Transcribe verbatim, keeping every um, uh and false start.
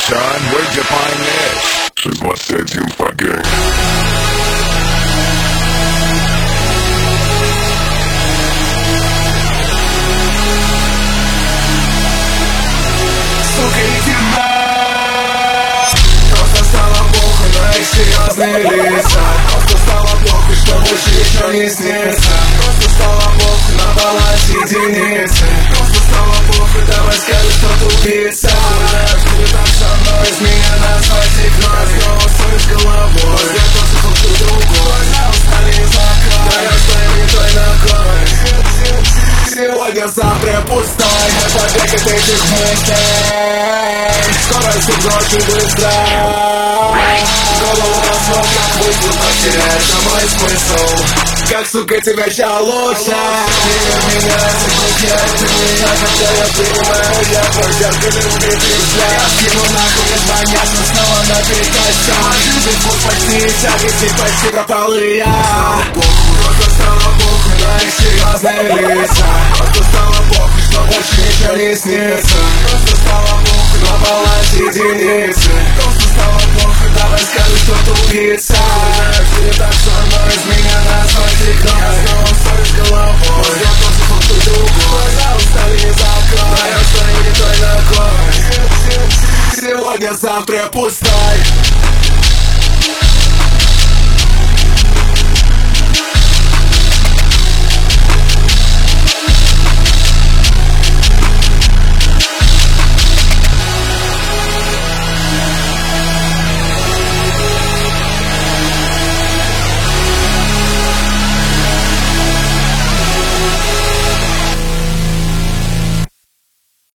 son, where'd you find this? Согласен, Паген. Сука, иди на. Просто стало похуй на их серьезные лица. Просто стало похуй, что больше еще не снится. Просто стало похуй на баланс единицы. Просто стало похуй, давай скажи, что ты убийца. Будет так со мной, из меня назвать игрой. Снова ссорюсь головой, я тоже хочу другой. Устали из окна, даешь своей не той ногой. Сегодня завтра пустой, побег от этих мыслей. Скорость очень быстро. Голову разлом, как быстро потеряешь самый смысл. Как, сука, тебя ща лучше. Ты меня заблокируй, ты меня, когда я принимаю. Я твой зеркале убитый взгляд. Скину нахуй из понятно, снова на перекосяк. Жизнь путь почти тяготи, почти пропал и я. Просто стало похуй на их серьезные лица. Просто стало похуй, что больше ничего не снится. Просто стало похуй на баланс единицы. Просто стало похуй, давай скажи, что ты убийца. Ты так со мной, из меня назвать игрой. Я снова ссорюсь головой, я тоже хочу другой. Глаза устали из окна, я стою не той ногой. Сегодня завтра пустой.